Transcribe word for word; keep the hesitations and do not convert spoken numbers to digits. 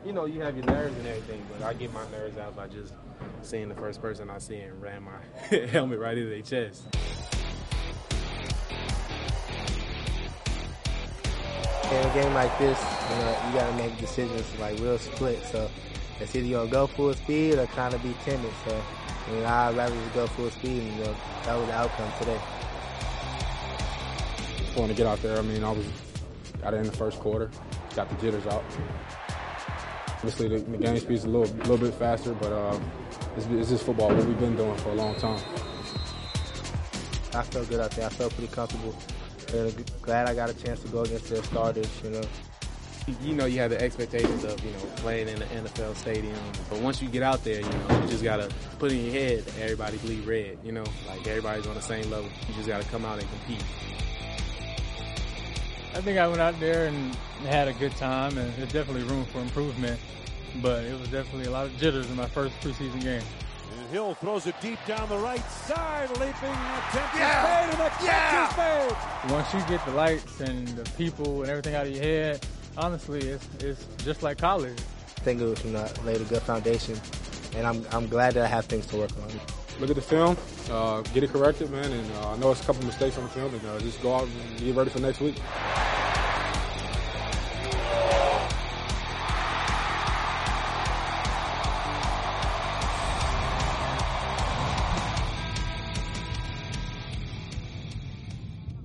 you know, you have your nerves and everything, but I get my nerves out by just seeing the first person I see and ran my helmet right into their chest. In a game like this, you know, you got to make decisions like real split. So it's either you're going to go full speed or kind of be timid. So you know, I'd rather just go full speed, and you know, that was the outcome today. Just wanted to get out there. I mean, I was got it in the first quarter, got the jitters out. Obviously, the, the game speed's a little, little bit faster, but uh, it's, it's just football, what we've been doing for a long time. I felt good out there. I felt pretty comfortable. And glad I got a chance to go against their starters, you know. You know, you have the expectations of, you know, playing in the N F L stadium. But once you get out there, you know, you just got to put in your head that everybody bleed red, you know. Like, everybody's on the same level. You just got to come out and compete. I think I went out there and had a good time, and there's definitely room for improvement. But it was definitely a lot of jitters in my first preseason game. And Hill throws it deep down the right side, leaping attempt Yeah. is made, and the catch Yeah. is made. Once you get the lights and the people and everything out of your head, honestly, it's it's just like college. I think it was, you know, laid a good foundation, and I'm I'm glad that I have things to work on. Look at the film, uh, get it corrected, man, and uh, I know it's a couple mistakes on the film, and uh, just go out and get ready for next week.